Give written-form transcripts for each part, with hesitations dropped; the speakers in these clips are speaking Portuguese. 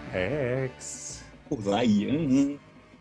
Rex. Olá, Ian.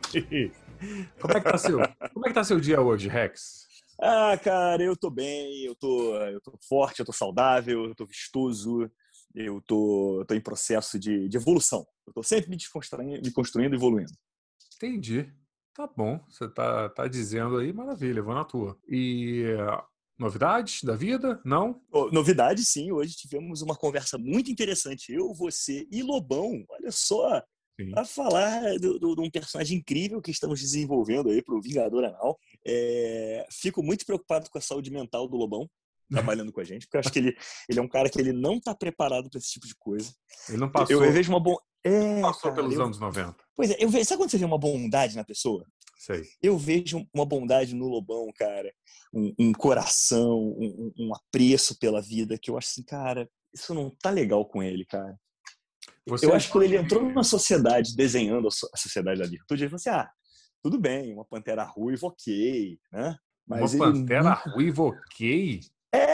Como é que tá seu dia hoje, Rex? Cara, eu tô bem, eu tô forte, eu tô saudável, eu tô vistoso, eu tô em processo de evolução. Eu tô sempre me construindo e evoluindo. Entendi. Tá bom, você tá dizendo aí, maravilha, vou na tua. E novidades da vida? Não? Novidade, sim, hoje tivemos uma conversa muito interessante, eu, você e Lobão, olha só, Sim. para falar de um personagem incrível que estamos desenvolvendo aí pro Vingador Anal. Fico muito preocupado com a saúde mental do Lobão, trabalhando com a gente, porque eu acho que ele é um cara que ele não está preparado para esse tipo de coisa. Ele não Eu passou, vejo uma bom. passou Cara, pelos anos 90. pois é, sabe quando você vê uma bondade na pessoa? Sei. Eu vejo uma bondade no Lobão, cara, um coração, um apreço pela vida, que eu acho assim, cara, isso não tá legal com ele, cara. Eu Você acho que quando gosta ele entrou de numa sociedade, desenhando a sociedade da virtude, ele falou assim, tudo bem, uma pantera ruiva, ok, né? uma Mas ele pantera nunca... ruiva, ok?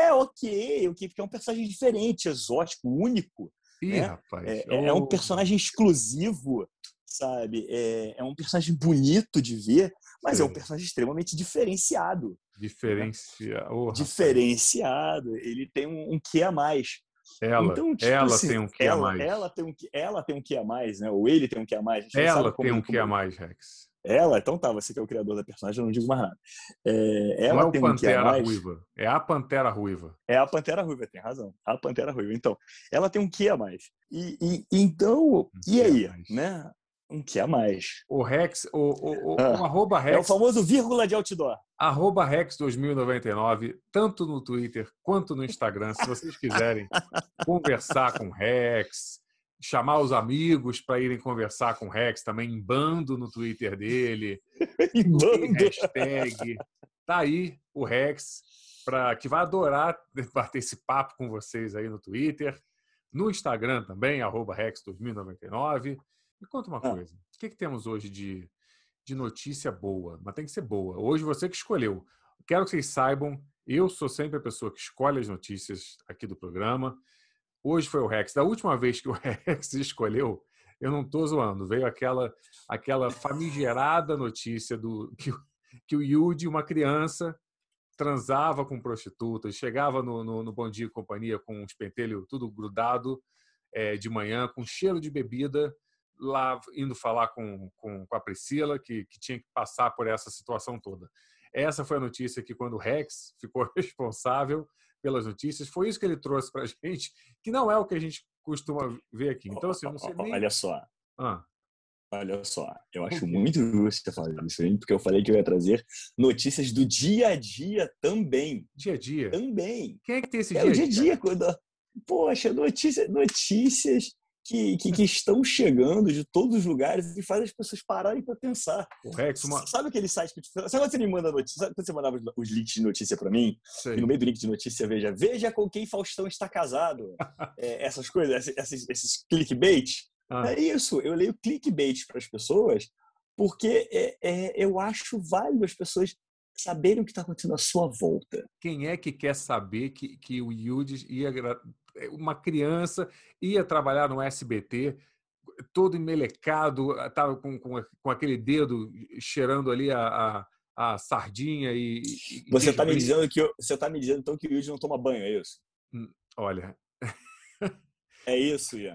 Ok, porque é um personagem diferente, exótico, único, Ih, né? rapaz. É um personagem exclusivo, sabe? É um personagem bonito de ver, mas é um Sei. personagem extremamente diferenciado, né? Diferencia. Ô, rapaz. Diferenciado, ele tem um quê a mais. Então, tipo Ela assim, tem um quê a ela mais. tem ela tem um quê a mais, né? Ou ele tem um quê a mais, a gente não Ela sabe tem um quê a como mais, Rex. ela, então tá, você que é o criador da personagem, eu não digo mais nada. Não é Ela o tem um quê a Pantera mais. Ruiva, é a Pantera Ruiva. É a Pantera Ruiva, tem razão. A Pantera Ruiva. Então, ela tem um quê a mais. Então, Um e quê a aí? mais. Né? Um quê a mais. O Rex, o arroba É o Rex, famoso vírgula de outdoor. arroba Rex 2099, tanto no Twitter quanto no Instagram, se vocês quiserem conversar com o Rex, chamar os amigos para irem conversar com o Rex também em bando no Twitter dele, Em em bando. hashtag. Tá aí o Rex, que vai adorar bater esse papo com vocês aí no Twitter, no Instagram também, arroba Rex 2099. Me conta uma coisa, o que temos hoje de notícia boa? Mas tem que ser boa. Hoje você que escolheu. Quero que vocês saibam, eu sou sempre a pessoa que escolhe as notícias aqui do programa. Hoje foi o Rex. Da última vez que o Rex escolheu, eu não estou zoando, veio aquela famigerada notícia que o Yudi, uma criança, transava com prostitutas, chegava no Bom Dia e Companhia com os pentelhos tudo grudado de manhã, com cheiro de bebida, lá indo falar com a Priscila, que tinha que passar por essa situação toda. Essa foi a notícia que, quando o Rex ficou responsável pelas notícias, foi isso que ele trouxe para a gente, que não é o que a gente costuma ver aqui. Então, assim, eu não sei nem... Olha só. Ah, Olha só, eu o acho quê? muito justo você falar isso aí, porque eu falei que eu ia trazer notícias do dia a dia também. Dia a dia. Também. Quem é que tem esse É o dia a dia a dia, dia. Rex? Poxa, notícias que estão chegando de todos os lugares e fazem as pessoas pararem para pensar. O Rex, Sabe aquele site que sabe quando você me manda notícia? Sabe quando você mandava os links de notícia para mim? E no Sei. meio do link de notícia, veja com quem Faustão está casado. Essas coisas, esses clickbait. Ah, É isso, eu leio clickbait para as pessoas porque eu acho válido as pessoas saberem o que está acontecendo à sua volta. quem é que quer saber que o Yudi uma criança ia trabalhar no SBT, todo emelecado, estava com aquele dedo cheirando ali a sardinha e Você queijo está me brie? dizendo você tá me dizendo então que o Yuji não toma banho, é isso? Olha, É isso, Ian.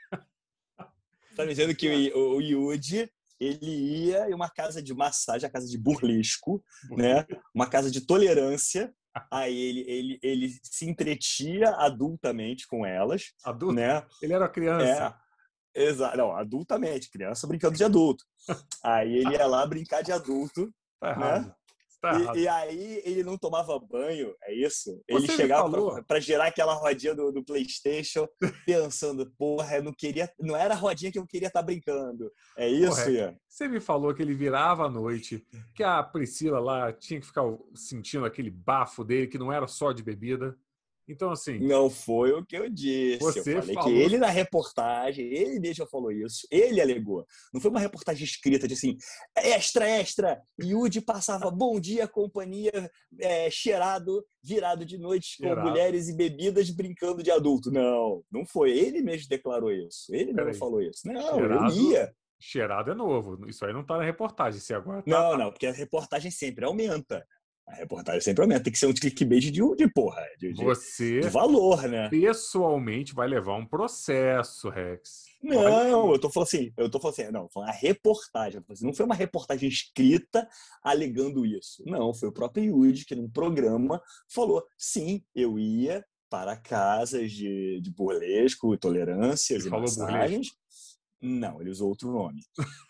Tá me dizendo que o Yuji ele ia em uma casa de massagem, a casa de burlesco, né? Uma casa de tolerância. Aí ele se entretia adultamente com elas, adulto, né? ele era criança. É, exato. Não, adultamente, criança brincando de adulto. Aí ele ia lá brincar de adulto, Está né? errado. Está E, errado. e aí ele não tomava banho, é isso? Ele Você me chegava falou, para gerar aquela rodinha do PlayStation, pensando, porra, eu não queria, não era a rodinha que eu queria estar brincando. É isso, correto. Ian? Você me falou que ele virava à noite, que a Priscila lá tinha que ficar sentindo aquele bafo dele, que não era só de bebida. Então, assim, Não foi o que eu disse. Eu você falei que falou... ele, na reportagem, ele mesmo falou isso. Ele alegou. Não foi uma reportagem escrita de assim, extra, extra. Yudi passava bom dia, companhia, cheirado, virado de noite com Cheirado. mulheres e bebidas brincando de adulto. Não, não foi. Ele mesmo declarou isso. Ele mesmo Peraí. falou isso. Não, eu Cheirado, ia. cheirado é novo. Isso aí não tá na reportagem. Se agora tá... Não, não, porque a reportagem sempre aumenta. A reportagem sempre aumenta. Tem que ser um clickbait de porra, de Você valor, né? pessoalmente vai levar um processo, Rex. Olha Não, aí. eu tô falando assim, não, falando a reportagem. Não foi uma reportagem escrita alegando isso. Não, foi o próprio Yudi que num programa falou, sim, eu ia para casas de burlesco, Ele tolerâncias e falou burlesco. massagens. Não, ele usou outro nome.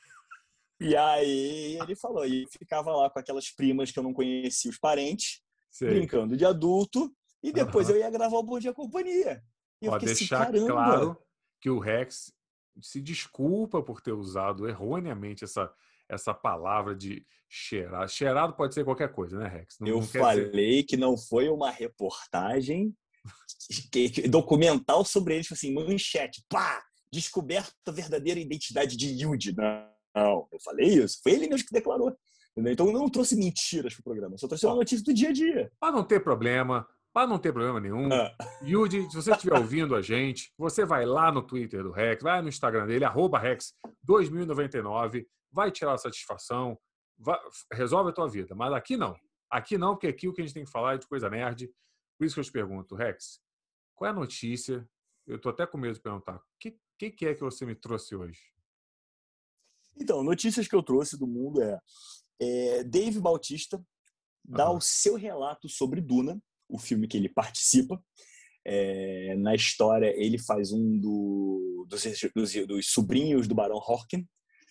E aí ele falou, e ficava lá com aquelas primas que eu não conhecia os parentes, Sei. brincando de adulto, e depois Aham. eu ia gravar o Bom Dia Companhia. E eu Ó, fiquei assim, deixar caramba! claro que o Rex se desculpa por ter usado erroneamente essa palavra de cheirado. Cheirado pode ser qualquer coisa, né, Rex? Não, Eu não quer dizer. falei que não foi uma reportagem documental sobre eles, assim, manchete, pá! Descoberta a verdadeira identidade de Yudi. Não, eu falei isso. Foi ele mesmo que declarou. Entendeu? Então eu não trouxe mentiras pro programa, eu só trouxe uma Ó, notícia do dia a dia. para não ter problema nenhum, Ah, Yudi, se você estiver ouvindo a gente, você vai lá no Twitter do Rex, vai no Instagram dele, @Rex2099, vai tirar a satisfação, resolve a tua vida. Mas aqui não. Aqui não, porque aqui o que a gente tem que falar é de coisa nerd. Por isso que eu te pergunto, Rex, qual é a notícia? Eu tô até com medo de perguntar. O que é que você me trouxe hoje? então, notícias que eu trouxe do mundo Dave Bautista dá o Aham. seu relato sobre Duna, o filme que ele participa. Na história, ele faz dos sobrinhos do Barão Horkin.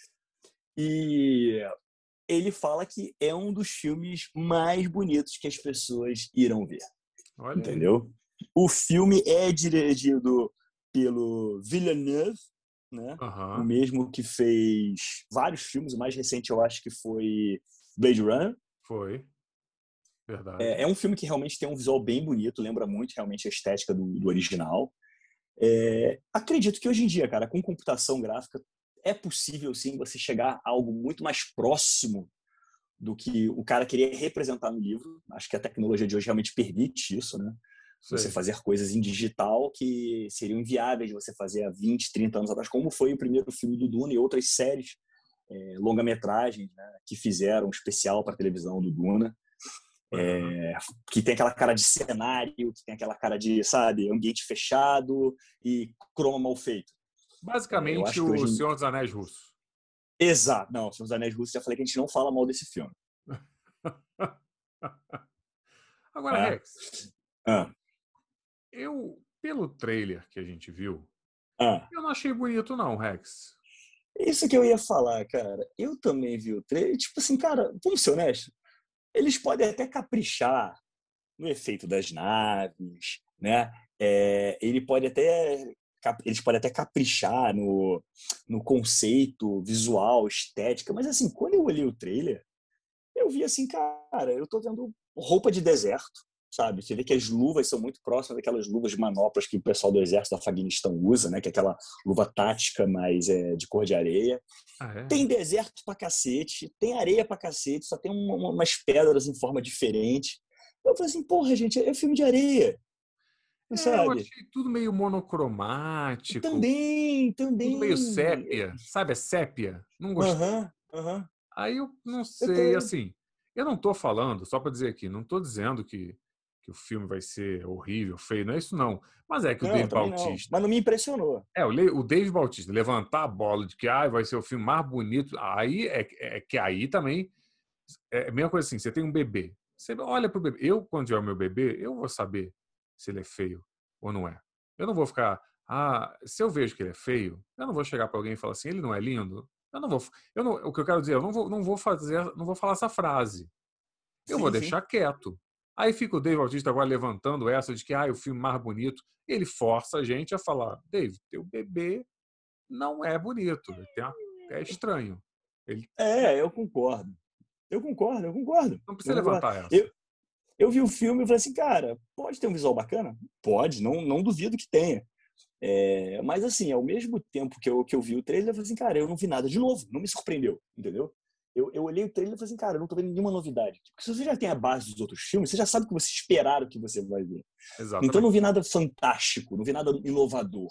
E ele fala que é um dos filmes mais bonitos que as pessoas irão ver. Olha aí. Entendeu? O filme é dirigido pelo Villeneuve, né? O Aham. mesmo que fez vários filmes. O mais recente, eu acho que foi Blade Runner. Foi. Verdade. É um filme que realmente tem um visual bem bonito, lembra muito realmente a estética do original. Acredito que hoje em dia, cara, com computação gráfica, é possível sim você chegar a algo muito mais próximo do que o cara queria representar no livro. Acho que a tecnologia de hoje realmente permite isso, né? Você Sei. fazer coisas em digital que seriam inviáveis de você fazer há 20, 30 anos atrás, como foi o primeiro filme do Duna e outras séries, longa-metragens, né, que fizeram um especial para televisão do Duna. Aham. Que tem aquela cara de cenário, que tem aquela cara de, sabe, ambiente fechado e croma mal feito. Eu Basicamente, acho que o hoje... Senhor dos Anéis russo. Exato. Não, Senhor dos Anéis Russos, já falei que a gente não fala mal desse filme. Agora, Tá? Rex, Ah, pelo trailer que a gente viu, ah. eu não achei bonito, não, Rex. Isso que eu ia falar, cara. Eu também vi o trailer. Tipo assim, cara, vamos ser honestos. Eles podem até caprichar no efeito das naves, né? Eles podem até caprichar no conceito visual, estética, mas assim, quando eu olhei o trailer, eu vi assim, cara, eu tô vendo roupa de deserto, sabe? Você vê que as luvas são muito próximas daquelas luvas de manoplas que o pessoal do exército do Afeganistão usa, né? Que é aquela luva tática, mas de cor de areia. Ah, é? Tem deserto pra cacete, tem areia pra cacete, só tem umas pedras em forma diferente. Eu falei assim, porra, gente, é filme de areia, Eu sabe? achei tudo meio monocromático, Também, tudo meio também. sépia. Sabe, é sépia? Não gostei. Aham, aham. Aí eu não Eu sei, tô... assim, eu não tô falando, só para dizer aqui, não tô dizendo que o filme vai ser horrível, feio, não é isso não. Mas é que o Não, Dave também não. Bautista, Mas não me impressionou. o Dave Bautista levantar a bola de que vai ser o filme mais bonito, aí é que aí também é a mesma coisa assim, você tem um bebê, você olha pro bebê, eu quando tiver o meu bebê, eu vou saber se ele é feio ou não é. Eu não vou ficar, se eu vejo que ele é feio, eu não vou chegar para alguém e falar assim, ele não é lindo. Eu não vou, o que eu quero dizer, eu não vou falar essa frase. Eu vou Sim, sim. deixar quieto. Aí fica o Dave Bautista agora levantando essa de que o filme mais bonito. Ele força a gente a falar, Dave, teu bebê não é bonito, é estranho. Ele Eu concordo. Eu concordo. não Eu precisa concordo. levantar essa. Eu vi o filme e falei assim, cara, pode ter um visual bacana? Pode, não duvido que tenha. Mas assim, ao mesmo tempo que eu vi o trailer, eu falei assim, cara, eu não vi nada de novo, não me surpreendeu, entendeu? Eu olhei o trailer e falei assim, cara, eu não tô vendo nenhuma novidade. Porque se você já tem a base dos outros filmes, você já sabe o que você esperar o que você vai ver. Então eu não Exatamente. vi nada fantástico, não vi nada inovador.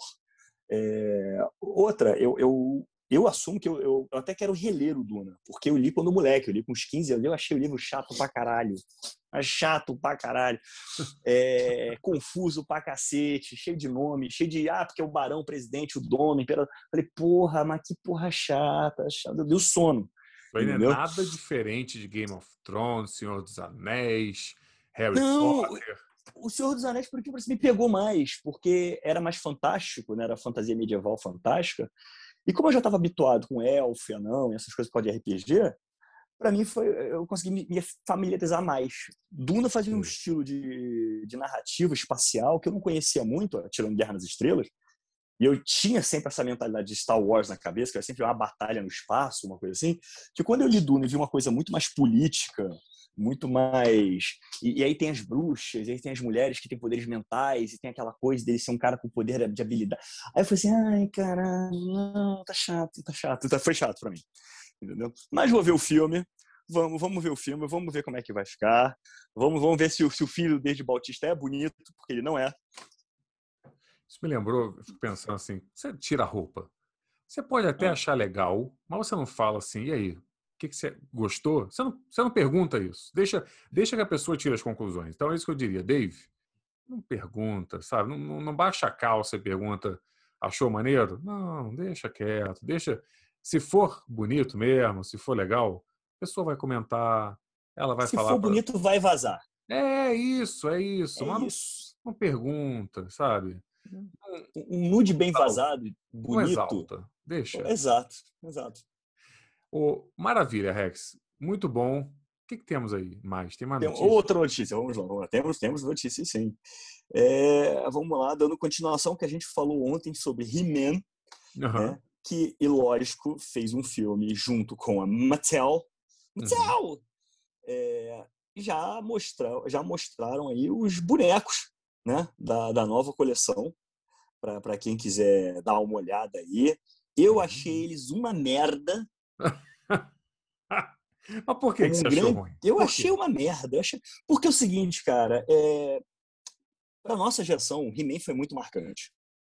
Outra, eu assumo que eu até quero reler o Duna, porque eu li quando moleque, eu li com uns 15 anos, eu achei o livro chato pra caralho. Mas chato pra caralho. Confuso pra cacete, cheio de nome, cheio de, porque é o barão, o presidente, o dono, o imperador. Falei, porra, mas que porra chata, deu sono, Isso aí não é entendeu? nada diferente de Game of Thrones, Senhor dos Anéis, Harry Não, Potter. o Senhor dos Anéis, por que me pegou mais? Porque era mais fantástico, né? Era fantasia medieval fantástica. E como eu já estava habituado com elfo, anão, essas coisas por causa de RPG, para mim eu consegui me familiarizar mais. Duna fazia um Sim. estilo de narrativa espacial que eu não conhecia muito, tirando Guerra nas Estrelas. E eu tinha sempre essa mentalidade de Star Wars na cabeça, que era sempre uma batalha no espaço, uma coisa assim. Que quando eu li Duna e vi uma coisa muito mais política, muito mais. E aí tem as bruxas, e aí tem as mulheres que têm poderes mentais, e tem aquela coisa dele ser um cara com poder de habilidade. Aí eu falei assim, ai, caralho, não, tá chato, tá chato. Foi chato pra mim, entendeu? Mas vou ver o filme, vamos ver o filme, vamos ver como é que vai ficar. Vamos ver se o filho desde Bautista é bonito, porque ele não é. Isso me lembrou, eu fico pensando assim, você tira a roupa. Você pode até Ah, achar legal, mas você não fala assim, e aí? O que você gostou? Você não pergunta isso. Deixa que a pessoa tire as conclusões. Então é isso que eu diria. Dave, não pergunta, sabe? Não baixa a calça e pergunta, achou maneiro? Não, deixa quieto. Deixa. Se for bonito mesmo, se for legal, a pessoa vai comentar, ela vai se falar for para. bonito, vai vazar. É isso. É Mas isso. não pergunta, sabe? Um nude bem Exalta. vazado, Não bonito. exalta. Deixa. Exato, exato. Maravilha, Rex. Muito bom. O que temos aí mais? Tem mais Tem notícias? outra notícia, vamos lá. Temos notícias, sim. Vamos lá, dando continuação ao que a gente falou ontem sobre He-Man, Aham. né? Que, e lógico, fez um filme junto com a Mattel. Uhum. Mattel! Já mostraram aí os bonecos, né? Da nova coleção, para quem quiser dar uma olhada aí. Eu achei Uhum. eles uma merda. Mas por que Como você um achou grande. ruim? Eu Por achei quê? uma merda. Porque é o seguinte, cara, para nossa geração, o He-Man foi muito marcante.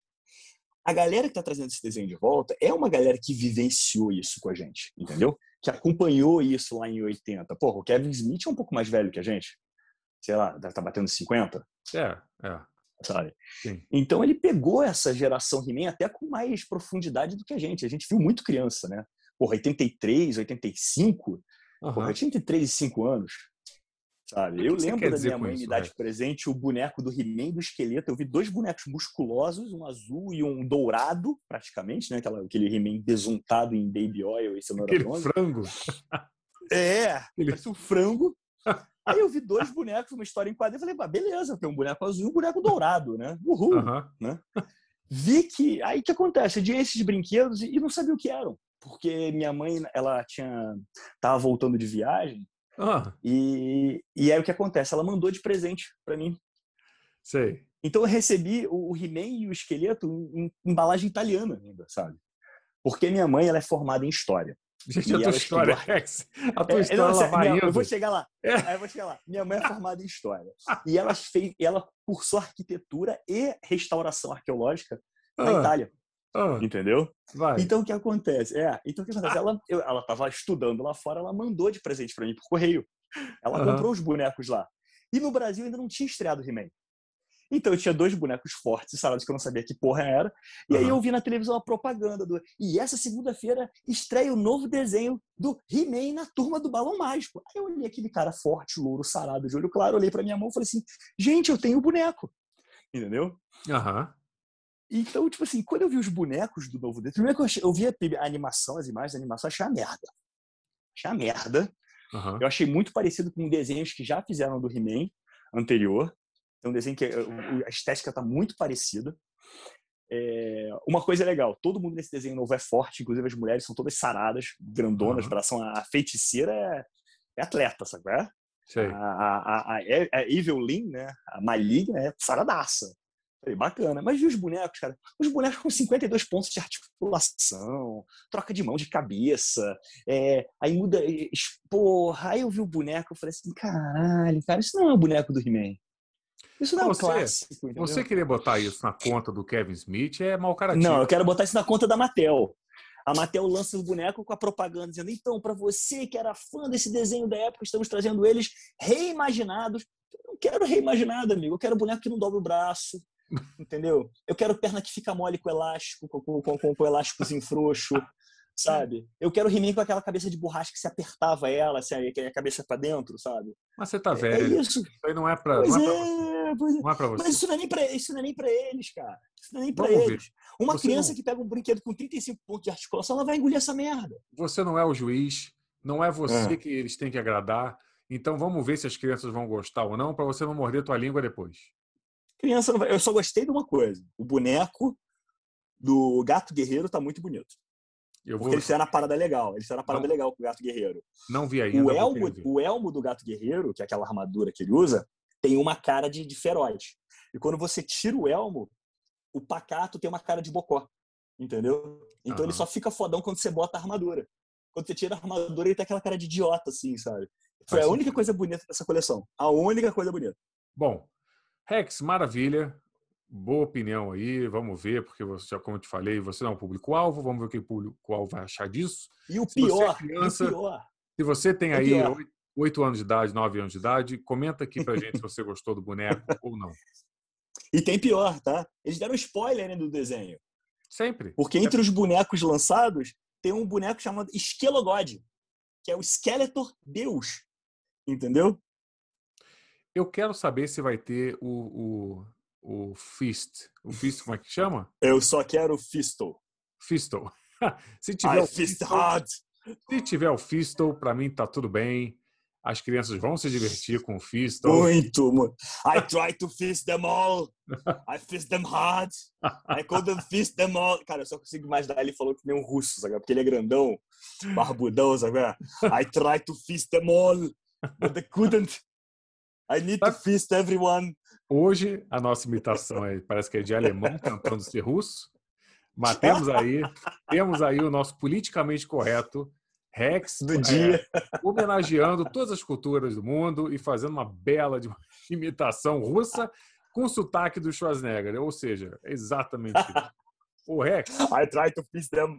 A galera que tá trazendo esse desenho de volta é uma galera que vivenciou isso com a gente, entendeu? Que acompanhou isso lá em 80. Porra, o Kevin Smith é um pouco mais velho que a gente. Sei lá, deve estar batendo 50, É, sabe? sim. Então ele pegou essa geração He-Man até com mais profundidade do que a gente. A gente viu muito criança, né? Porra, 83, 85. Porra, eu Aham. tinha entre 3 e 5 anos. E Sabe? o Eu que você lembro quer da dizer minha com mãe me isso, dar de Rex? presente o boneco do He-Man e do esqueleto. Eu vi dois bonecos musculosos, um azul e um dourado, praticamente, né? Aquele He-Man besuntado em baby oil e cenoura Aquele bronze. frango? Aquele... Parece um frango. Aí eu vi dois bonecos, uma história em quadrinho, e falei, beleza, tem um boneco azul e um boneco dourado, né? Uhul, Aham. né? Vi que... Aí o que acontece? Eu tinha esses brinquedos e não sabia o que eram. Porque minha mãe, ela tava voltando de viagem Ah, e aí o que acontece? Ela mandou de presente para mim. sei. Então eu recebi o He-Man e o esqueleto em embalagem italiana ainda, sabe? Porque minha mãe, ela é formada em história. Gente, a E tua ela estudou... história, Rex, a tua Não, história ela vai eu vou indo. chegar lá. É. Eu vou chegar lá. Minha mãe é formada em história. E ela cursou arquitetura e restauração arqueológica na Ah, Itália. ah, Entendeu? vai. Então o que acontece? Então o que acontece? Ela estava estudando lá fora, ela mandou de presente para mim por correio. Ela comprou Aham, os bonecos lá. E no Brasil ainda não tinha estreado o He-Man. Então eu tinha dois bonecos fortes, salados que eu não sabia que porra era. E aí eu aham. vi na televisão a propaganda do. E essa segunda-feira estreia o novo desenho do He-Man na Turma do Balão Mágico. Aí eu olhei aquele cara forte, louro, sarado, de olho claro, olhei pra minha mão e falei assim: gente, eu tenho o boneco. Entendeu? Aham. Então, tipo assim, quando eu vi os bonecos do novo desenho, primeiro que eu vi a animação, as imagens da animação, achei a merda. Achei a merda. Aham. Eu achei muito parecido com desenhos que já fizeram do He-Man anterior. É um desenho que a estética está muito parecida. Uma coisa legal, todo mundo nesse desenho novo é forte, inclusive as mulheres são todas saradas, grandonas, Aham. bração. A feiticeira é atleta, sabe? Sei. A Evelyn, né? A maligna é saradaça. Falei, bacana. Mas vi os bonecos, cara. Os bonecos com 52 pontos de articulação, troca de mão de cabeça. Aí muda. Porra, aí eu vi o boneco e falei assim: caralho, cara, isso não é o boneco do He-Man. Isso não é um clássico, Você entendeu? querer botar isso na conta do Kevin Smith é mau Não, caratismo. eu quero botar isso na conta da Mattel. A Mattel lança o boneco com a propaganda dizendo: então, para você que era fã desse desenho da época, estamos trazendo eles reimaginados. Eu não quero reimaginado, amigo. Eu quero boneco que não dobra o braço, entendeu? Eu quero perna que fica mole com elástico, com elásticozinho frouxo, sabe? Eu quero He-Man com aquela cabeça de borracha que se apertava ela, assim, a cabeça para dentro, sabe? Mas você tá É velho. isso. Isso aí não é pra Pois você. é, pois é. Não é pra Mas você. isso não é nem pra eles, cara. Isso não é nem pra Vamos ver. eles. Uma Você criança não, que pega um brinquedo com 35 pontos de articulação, ela vai engolir essa merda. você não é o juiz. Não é você Ah. que eles têm que agradar. Então vamos ver se as crianças vão gostar ou não, para você não morder tua língua depois. Criança não vai... Eu só gostei de uma coisa. O boneco do Gato Guerreiro tá muito bonito. Eu Porque vou. eles fizeram a parada legal. Eles fizeram a parada Não, legal com o Gato Guerreiro. não vi ainda, vou querer ver. O elmo do Gato Guerreiro, que é aquela armadura que ele usa, tem uma cara de feroz. E quando você tira o elmo, o pacato tem uma cara de bocó. Entendeu? Então ele só fica fodão quando você bota a armadura. Quando você tira a armadura, ele tem aquela cara de idiota, assim, sabe? Foi Faz a única sentido. coisa bonita dessa coleção. A única coisa bonita. Bom, Rex, maravilha. Boa opinião aí. Vamos ver, porque você, já como eu te falei, você não é um público-alvo. Vamos ver o que o público-alvo vai achar disso. E o Se você é pior, criança, se você tem tem aí pior. 8 anos de idade, 9 anos de idade, comenta aqui pra gente se você gostou do boneco ou não. E tem pior, tá? Eles deram spoiler, né, do desenho. Sempre. Porque entre os bonecos lançados, tem um boneco chamado Esquelogod, que é o Skeletor Deus. Entendeu? Eu quero saber se vai ter o Fist. O Fist, como é que chama? Eu só quero Fisto. Fistle. Se tiver I o fist Fistle, hard. se tiver o Fistle, para mim tá tudo bem. As crianças vão se divertir com o Fistle. Muito, mano. I try to fist them all. I fist them hard. I couldn't fist them all. Cara, eu só consigo imaginar ele falou que nem um russo, sabe? Porque ele é grandão, barbudão, sabe? I try to fist them all, but I couldn't. I need to fist everyone. Hoje, a nossa imitação parece que é de alemão tentando ser russo. Mas temos aí o nosso politicamente correto Rex Do dia. homenageando todas as culturas do mundo e fazendo uma bela de uma imitação russa com sotaque do Schwarzenegger. Ou seja, é exatamente isso. O Rex. I try to fist them.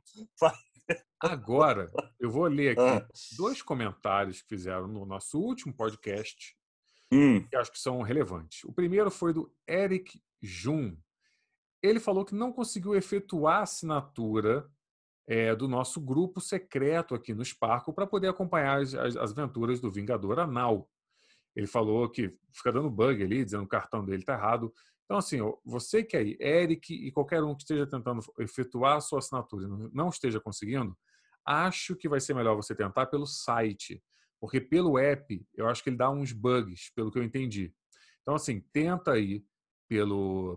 Agora, eu vou ler aqui 2 comentários que fizeram no nosso último podcast, que acho que são relevantes. O primeiro foi do Eric Jun. Ele falou que não conseguiu efetuar a assinatura do nosso grupo secreto aqui no Sparkle para poder acompanhar as aventuras do Vingador Anal. Ele falou que fica dando bug ali, dizendo que o cartão dele está errado. Então, assim, você que aí, Eric e qualquer um que esteja tentando efetuar a sua assinatura e não esteja conseguindo, acho que vai ser melhor você tentar pelo site, porque pelo app eu acho que ele dá uns bugs, pelo que eu entendi. Então, assim, tenta aí pelo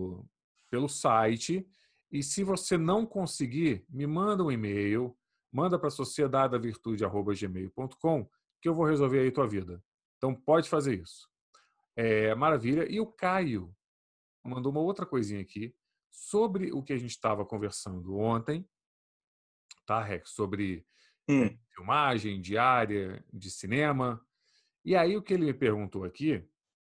site e se você não conseguir, me manda um e-mail, manda para sociedadedavirtude@gmail.com que eu vou resolver aí a tua vida. Então, pode fazer isso. Maravilha. E o Caio mandou uma outra coisinha aqui sobre o que a gente estava conversando ontem, tá, Rex? Sobre filmagem, diária, de cinema. E aí o que ele me perguntou aqui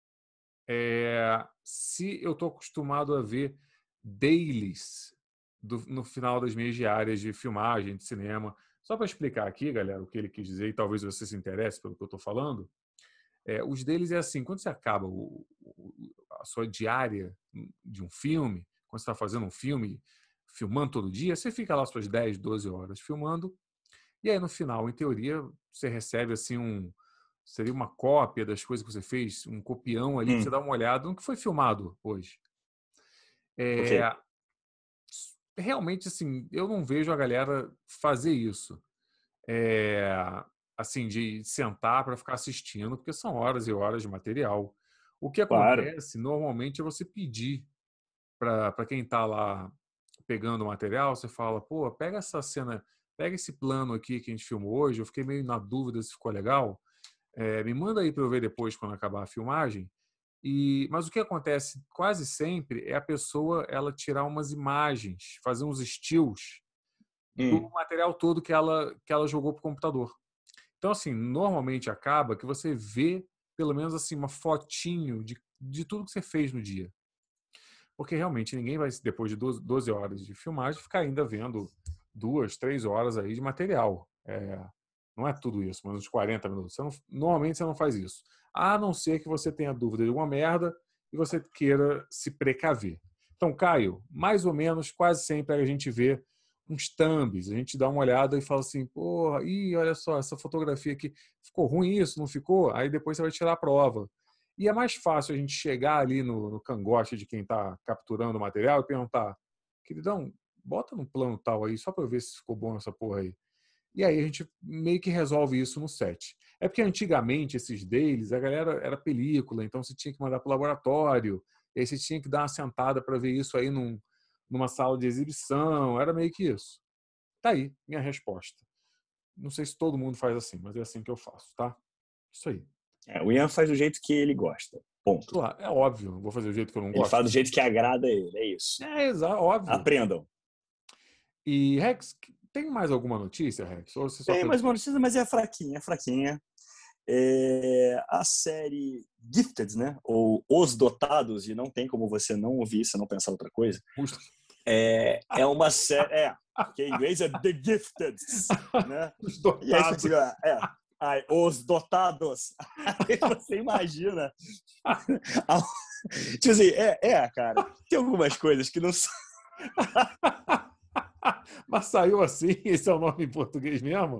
é se eu estou acostumado a ver dailies no final das minhas diárias de filmagem, de cinema. Só para explicar aqui, galera, o que ele quis dizer, e talvez você se interesse pelo que eu estou falando, os deles é assim, quando você acaba a sua diária de um filme, quando você está fazendo um filme, filmando todo dia, você fica lá suas 10, 12 horas filmando, e aí no final, em teoria, você recebe assim seria uma cópia das coisas que você fez, um copião ali, para você dar uma olhada no que foi filmado hoje. Okay. Realmente, assim, eu não vejo a galera fazer isso. Assim, de sentar para ficar assistindo, porque são horas e horas de material. O que acontece, normalmente, é você pedir para quem está lá pegando o material, você fala, pô, pega essa cena, pega esse plano aqui que a gente filmou hoje, eu fiquei meio na dúvida se ficou legal. Me manda aí para eu ver depois, quando acabar a filmagem. Mas o que acontece quase sempre é a pessoa ela tirar umas imagens, fazer uns stills do material todo que ela jogou para o computador. Então, assim, normalmente acaba que você vê pelo menos assim uma fotinho de tudo que você fez no dia. Porque realmente ninguém vai, depois de 12 horas de filmagem, ficar ainda vendo 2, 3 horas aí de material. Não é tudo isso, mas uns 40 minutos. Normalmente você não faz isso. A não ser que você tenha dúvida de alguma merda e você queira se precaver. Então, Caio, mais ou menos, quase sempre a gente vê uns thumbs, a gente dá uma olhada e fala assim, porra, olha só, essa fotografia aqui, ficou ruim isso, não ficou? Aí depois você vai tirar a prova. E é mais fácil a gente chegar ali no cangote de quem está capturando o material e perguntar, queridão, bota no plano tal aí, só para eu ver se ficou bom essa porra aí. E aí a gente meio que resolve isso no set. É porque antigamente esses dailies, a galera era película, então você tinha que mandar para o laboratório, e aí você tinha que dar uma sentada para ver isso aí numa sala de exibição, era meio que isso. Tá aí, minha resposta. Não sei se todo mundo faz assim, mas é assim que eu faço, tá? Isso aí. O Ian faz do jeito que ele gosta. Ponto. Claro, é óbvio, não vou fazer do jeito que eu não Ele gosto. faz do jeito que agrada ele, é isso. Exato, óbvio. Aprendam. E, Rex, tem mais alguma notícia, Rex? Ou você só Tem mais uma notícia, mas é fraquinha, fraquinha. A série Gifted, né? Ou Os Dotados, e não tem como você não ouvir isso e não pensar outra coisa. É uma série... que em inglês é The Gifted, né? Os dotados. E aí você fica... Os Dotados. Aí você imagina... Tipo assim, cara. Tem algumas coisas que não são... Mas saiu assim? Esse é o nome em português mesmo?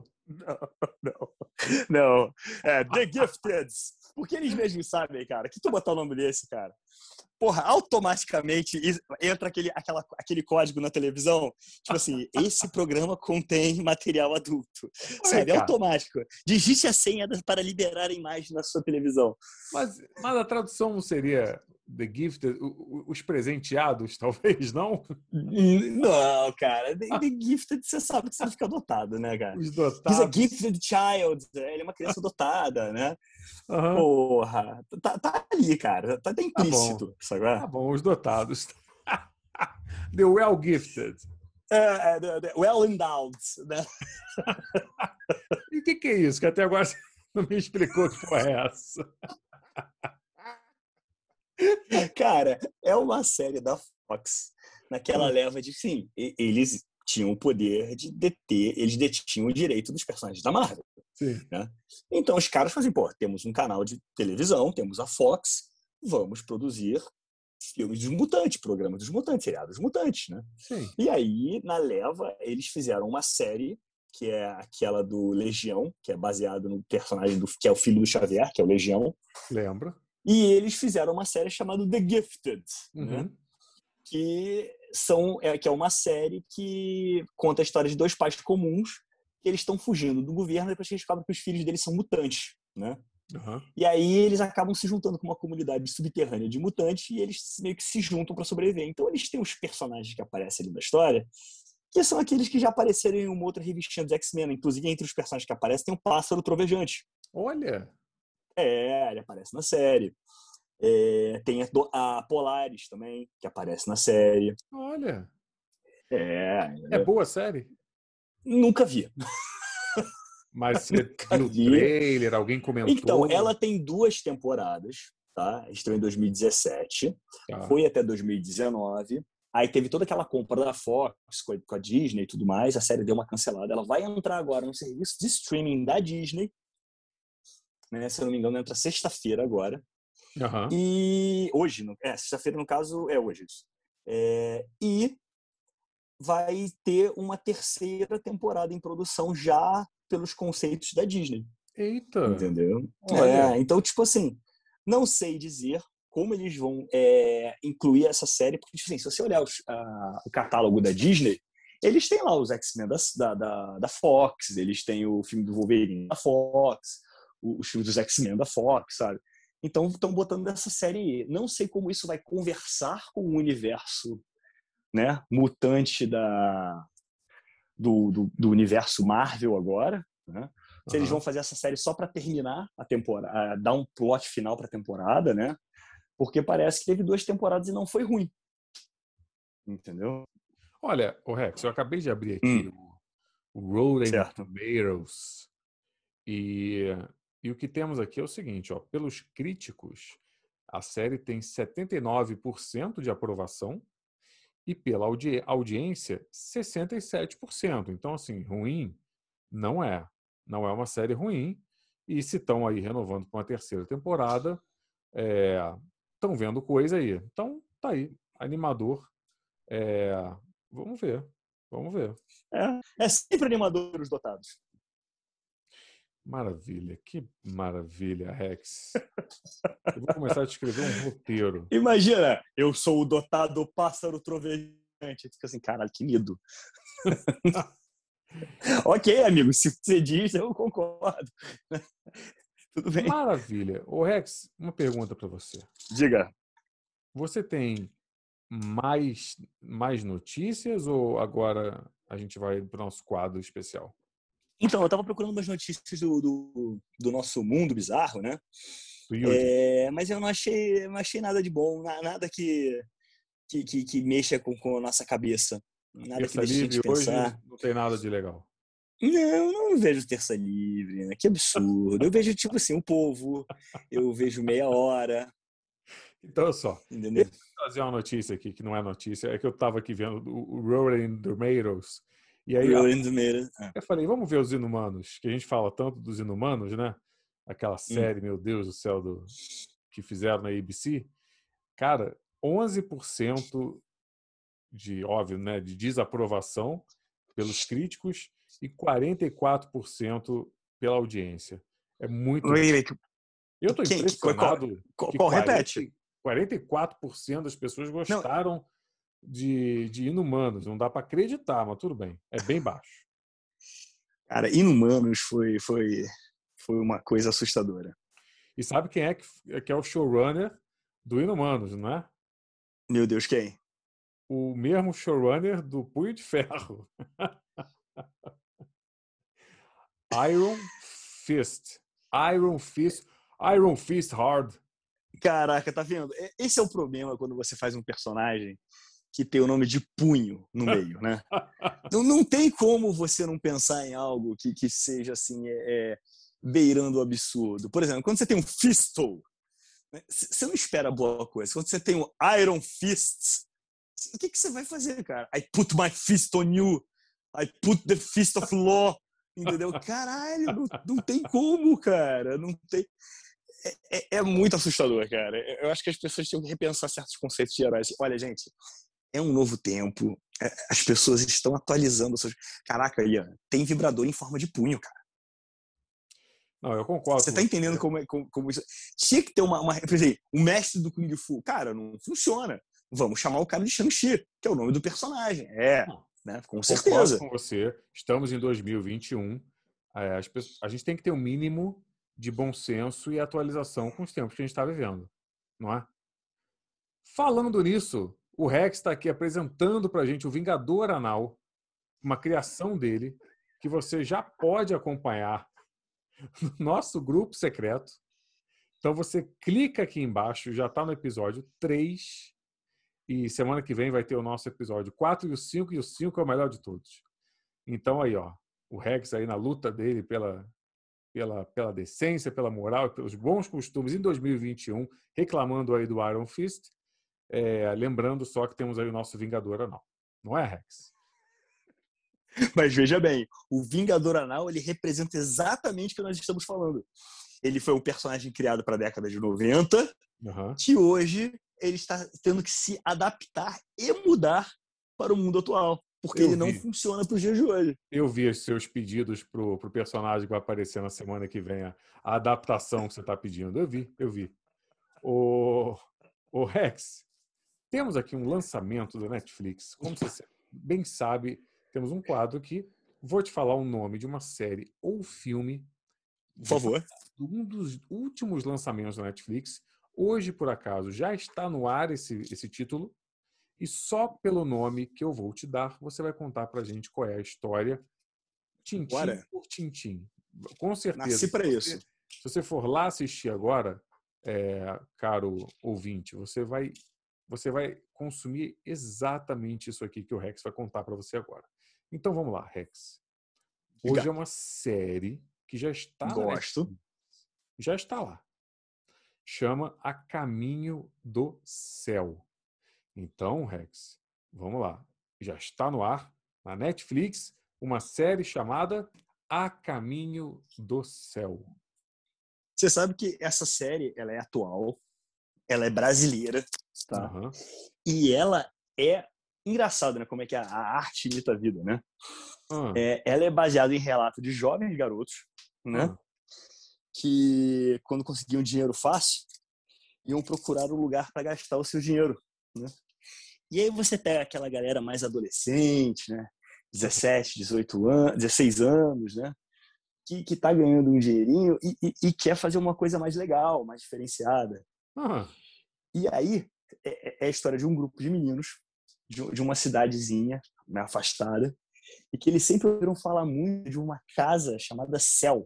Não. The Gifted. Porque eles mesmos sabem, cara. Que tu botar o nome desse, cara? Porra, automaticamente entra aquele código na televisão. Tipo assim, esse programa contém material adulto. Sabe? Automático. Digite a senha para liberar a imagem na sua televisão. Mas a tradução não seria The Gifted, os presenteados, talvez, não? Não, cara. The Gifted, você sabe que você fica dotado, né, cara? Os dotados. He's a gifted child. Ele é uma criança dotada, né? Uhum. Porra. Tá ali, cara. Tá implícito. Tá bom, os dotados. The well gifted. The well endowed, né? E o que é isso? Que até agora você não me explicou que porra é essa. Cara, é uma série da Fox naquela leva de, sim, eles tinham o poder de eles detinham o direito dos personagens da Marvel. Sim. Né? Então os caras fazem, temos um canal de televisão, temos a Fox, vamos produzir filmes dos mutantes, programas dos mutantes, seriados dos mutantes, né? Sim. E aí, na leva, eles fizeram uma série que é aquela do Legião, que é baseado no personagem que é o filho do Xavier, que é o Legião. Lembro. E eles fizeram uma série chamada The Gifted, né? Que é uma série que conta a história de dois pais comuns que eles estão fugindo do governo depois que eles descobrem que os filhos deles são mutantes, né? E aí eles acabam se juntando com uma comunidade subterrânea de mutantes e eles meio que se juntam para sobreviver. Então eles têm os personagens que aparecem ali na história, que são aqueles que já apareceram em uma outra revistinha dos X-Men. Inclusive, entre os personagens que aparecem tem o Pássaro Trovejante. Olha! Ele aparece na série. Tem a Polaris também, que aparece na série. Olha! É boa a série? Nunca vi. Mas você viu o trailer? Alguém comentou? Então, ela tem 2 temporadas, tá? Estreou em 2017, foi até 2019. Aí teve toda aquela compra da Fox com a Disney e tudo mais. A série deu uma cancelada. Ela vai entrar agora no serviço de streaming da Disney. Né? Se eu não me engano, entra sexta-feira agora. E hoje, sexta-feira no caso é hoje. E vai ter uma 3ª temporada em produção já pelos conceitos da Disney. Eita! Entendeu? Então, tipo assim, não sei dizer como eles vão incluir essa série, porque, tipo assim, se você olhar o catálogo da Disney, eles têm lá os X-Men da Fox, eles têm o filme do Wolverine da Fox, os filmes dos X-Men da Fox, sabe? Então, estão botando essa série. Não sei como isso vai conversar com o universo, né, mutante do universo Marvel agora, né? se eles vão fazer essa série só para terminar a temporada, dar um plot final para a temporada, né? Porque parece que teve 2 temporadas e não foi ruim. Entendeu? Olha, o Rex, eu acabei de abrir aqui o Rotten Certo. Tomatoes e o que temos aqui é o seguinte, ó, pelos críticos, a série tem 79% de aprovação e pela audiência, 67%. Então, assim, ruim não é. Não é uma série ruim. E se estão aí renovando para uma 3ª temporada, estão vendo coisa aí. Então, tá aí. Animador. Vamos ver. Vamos ver. É sempre animadores dotados. Maravilha. Que maravilha, Rex. Eu vou começar a escrever um roteiro. Imagina, eu sou o dotado pássaro trovejante. Fica assim, caralho, que medo. Ok, amigo, se você diz, eu concordo. Tudo bem. Maravilha. Ô, Rex, uma pergunta para você. Diga. Você tem mais notícias ou agora a gente vai para o nosso quadro especial? Então, eu estava procurando umas notícias do nosso mundo bizarro, né? Do Yudi. Mas eu não achei nada de bom, nada que mexa com a nossa cabeça. Nada que Terça deixe a livre gente hoje pensar. não tem nada de legal. Não vejo Terça Livre, né? Que absurdo. Eu vejo, tipo assim, o Povo, eu vejo Meia Hora, Então, olha só. Eu entendeu? vou trazer uma notícia aqui, que não é notícia, é que eu estava aqui vendo o Rotten Tomatoes. E aí Rolling the Meira. eu falei, vamos ver os Inumanos, que a gente fala tanto dos Inumanos, né? Aquela série, meu Deus do céu, que fizeram na ABC. Cara, 11% óbvio, né, de desaprovação pelos críticos e 44% pela audiência. É muito Wait, baixo. Eu estou quem? Impressionado que Qual repete? 44% das pessoas Não, gostaram de Inumanos. Não dá para acreditar, mas tudo bem. É bem baixo. cara, Inumanos foi uma coisa assustadora. E sabe quem é que é o showrunner do Inumanos, não é? Meu Deus, quem? O mesmo showrunner do Punho de Ferro. Iron Fist. Iron Fist. Iron Fist Hard. Caraca, tá vendo? Esse é o problema quando você faz um personagem que tem o nome de punho no meio, né? Não tem como você não pensar em algo que seja assim, beirando o absurdo. Por exemplo, quando você tem um Fisto, né, você não espera boa coisa. Quando você tem um Iron Fist, o que você vai fazer, cara? I put my fist on you. I put the fist of law. Entendeu? Caralho, não tem como, cara. Não tem. É muito assustador, cara. Eu acho que as pessoas tinham que repensar certos conceitos de heróis. Olha, gente, é um novo tempo. As pessoas estão atualizando. Caraca, Ian, tem vibrador em forma de punho, cara. Não, eu concordo Você com tá você. entendendo como isso... Tinha que ter por exemplo, o mestre do Kung Fu. Cara, não funciona. Vamos chamar o cara de Shang-Chi, que é o nome do personagem. Né? Com Concordo certeza. com você. Estamos em 2021. A gente tem que ter um mínimo de bom senso e atualização com os tempos que a gente está vivendo, não é? Falando nisso, o Rex está aqui apresentando para a gente o Vingador Anal, uma criação dele, que você já pode acompanhar no nosso grupo secreto. Então você clica aqui embaixo, já está no episódio 3, e semana que vem vai ter o nosso episódio 4 e o 5, e o 5 é o melhor de todos. Então aí, ó, o Rex aí na luta dele pela decência, pela moral e pelos bons costumes em 2021, reclamando aí do Iron Fist, lembrando só que temos aí o nosso Vingador Anal. Não é, Rex? Mas veja bem, o Vingador Anal, ele representa exatamente o que nós estamos falando. Ele foi um personagem criado para a década de 90, que hoje ele está tendo que se adaptar e mudar para o mundo atual, porque ele não funciona para os dias de hoje. Eu vi os seus pedidos pro personagem que vai aparecer na semana que vem, a adaptação que você está pedindo. Eu vi. O Rex, temos aqui um lançamento da Netflix. Como você bem sabe, temos um quadro aqui. Vou te falar o nome de uma série ou filme. Por favor. Um dos últimos lançamentos da Netflix. Hoje, por acaso, já está no ar esse título. E só pelo nome que eu vou te dar, você vai contar pra gente qual é a história, tintim por tintim. Com certeza. Nasci para isso. Se você for lá assistir agora, caro ouvinte, você vai consumir exatamente isso aqui que o Rex vai contar para você agora. Então vamos lá, Rex. Hoje é uma série que já está na Gosto. Netflix. Já está lá. Chama A Caminho do Céu. Então, Rex, vamos lá. Já está no ar, na Netflix, uma série chamada A Caminho do Céu. Você sabe que essa série, ela é atual, ela é brasileira, tá? Uhum. E ela é engraçada, né? Como é que a arte imita a vida, né? Ela é baseada em relato de jovens garotos, né? Que, quando conseguiam dinheiro fácil, iam procurar um lugar para gastar o seu dinheiro, né? E aí você pega aquela galera mais adolescente, né? 17, 18 anos, 16 anos, né? Que tá ganhando um dinheirinho e quer fazer uma coisa mais legal, mais diferenciada. E aí é a história de um grupo de meninos de uma cidadezinha, né, afastada, e que eles sempre ouviram falar muito de uma casa chamada Céu,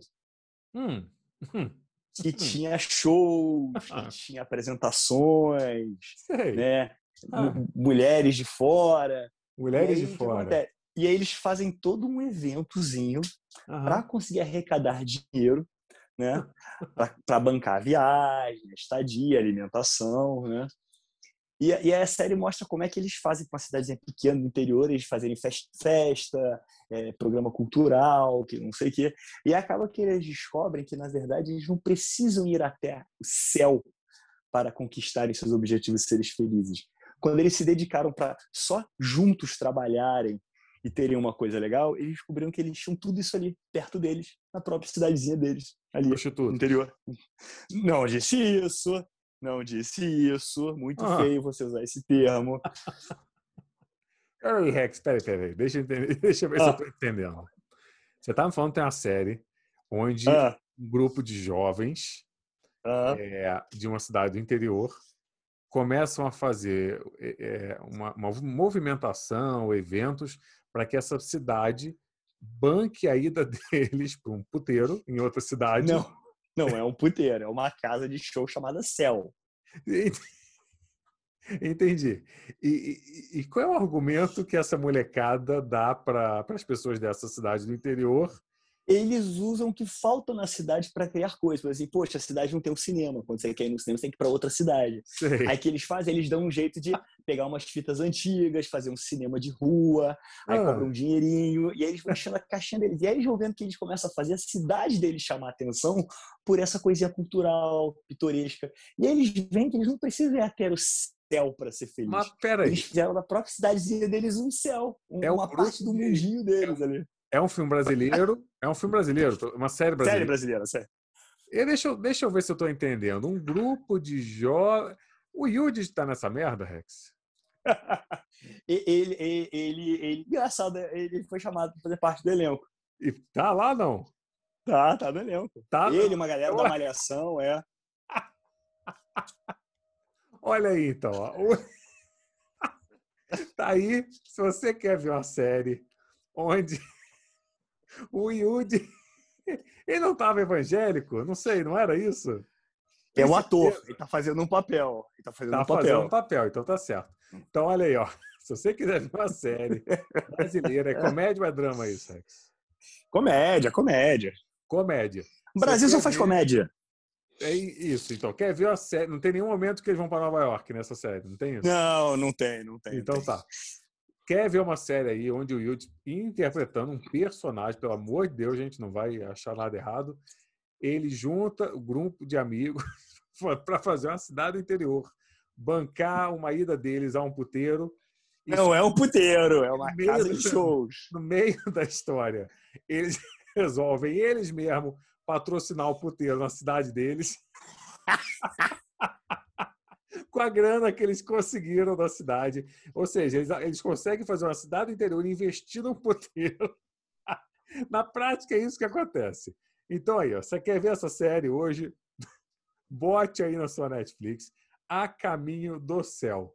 que tinha shows, que tinha apresentações, Sei. né? Mulheres de fora. Mulheres de fora. E aí eles fazem todo um eventozinho para conseguir arrecadar dinheiro, né? Para bancar a viagem, a estadia, a alimentação, né? E a série mostra como é que eles fazem com uma cidadezinha pequena no interior, eles fazerem festa, programa cultural, que não sei o quê. E acaba que eles descobrem que, na verdade, eles não precisam ir até o céu para conquistarem seus objetivos e serem felizes. Quando eles se dedicaram para só juntos trabalharem e terem uma coisa legal, eles descobriram que eles tinham tudo isso ali, perto deles, na própria cidadezinha deles, ali no interior. Não disse isso. Não disse isso. Muito feio você usar esse termo. Peraí, Rex, peraí. Deixa eu entender. Deixa eu ver se eu estou entendendo. Você estava me falando que tem uma série onde um grupo de jovens de uma cidade do interior começam a fazer uma movimentação, eventos, para que essa cidade banque a ida deles para um puteiro em outra cidade. Não é um puteiro, é uma casa de show chamada Céu. Entendi. E qual é o argumento que essa molecada dá para as pessoas dessa cidade do interior? Eles usam o que falta na cidade para criar coisas. Por exemplo, poxa, a cidade não tem um cinema. Quando você quer ir no cinema, você tem que ir para outra cidade. Sei. Aí o que eles fazem? Eles dão um jeito de pegar umas fitas antigas, fazer um cinema de rua, aí cobram um dinheirinho, e aí eles vão enchendo a caixinha deles. E aí eles vão vendo que eles começam a fazer a cidade deles chamar a atenção por essa coisinha cultural, pitoresca. E aí eles veem que eles não precisam ir até o céu para ser felizes. Mas peraí. Eles fizeram da própria cidadezinha deles um céu, uma parte do mundinho deles ali. É um filme brasileiro? É um filme brasileiro? Uma série brasileira? Série brasileira, série. E deixa eu ver se eu estou entendendo. Um grupo de jovens... O Yudi está nessa merda, Rex? ele, engraçado, ele foi chamado para fazer parte do elenco. E tá lá, não? Tá no elenco. Ele, uma galera da Malhação, Olha aí, então. Tá aí, se você quer ver uma série onde o Yudi... Ele não estava evangélico? Não sei, não era isso? É um ator, ele tá fazendo um papel. Ele tá fazendo fazendo um papel, então tá certo. Então, olha aí, ó. Se você quiser ver uma série brasileira, é comédia ou é drama isso, Rex? Comédia. Comédia. O Brasil só faz comédia. É isso, então. Quer ver uma série? Não tem nenhum momento que eles vão para Nova York nessa série, não tem isso? Não tem. Então tá. Quer ver uma série aí onde o Yudi interpretando um personagem, pelo amor de Deus, a gente não vai achar nada errado, ele junta o grupo de amigos para fazer uma cidade interior, bancar uma ida deles a um puteiro. Não é um puteiro, é uma casa de shows. No meio da história, eles resolvem eles mesmos patrocinar o puteiro na cidade deles com a grana que eles conseguiram da cidade. Ou seja, eles conseguem fazer uma cidade interior e investir num puteiro. Na prática, é isso que acontece. Então, aí, ó, você quer ver essa série hoje? Bote aí na sua Netflix. A Caminho do Céu.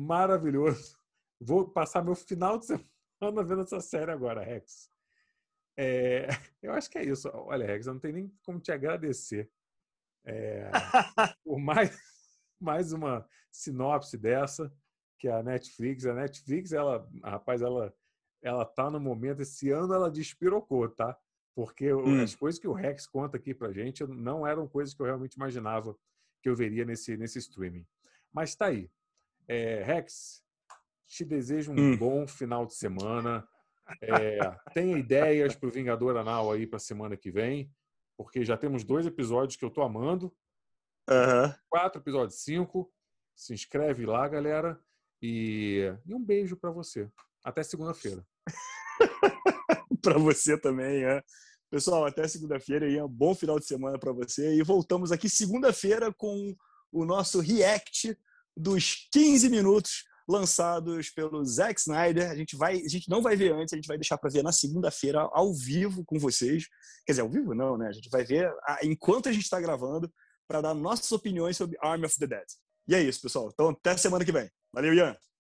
Maravilhoso. Vou passar meu final de semana vendo essa série agora, Rex. Eu acho que é isso. Olha, Rex, eu não tenho nem como te agradecer por mais uma sinopse dessa, que é a Netflix. A Netflix, rapaz, ela tá no momento, esse ano ela despirocou, tá? Porque as coisas que o Rex conta aqui pra gente não eram coisas que eu realmente imaginava que eu veria nesse streaming. Mas tá aí. Rex, te desejo um bom final de semana. Tenha ideias para o Vingador Anal aí para a semana que vem, porque já temos 2 episódios que eu tô amando. 4 episódios, 5. Se inscreve lá, galera. E um beijo para você. Até segunda-feira. Para você também, Pessoal, até segunda-feira e um bom final de semana para você. E voltamos aqui segunda-feira com o nosso react dos 15 minutos lançados pelo Zack Snyder. A gente não vai ver antes, a gente vai deixar para ver na segunda-feira ao vivo com vocês. Quer dizer, ao vivo não, né? A gente vai ver enquanto a gente está gravando para dar nossas opiniões sobre Army of the Dead. E é isso, pessoal. Então, até semana que vem. Valeu, Ian!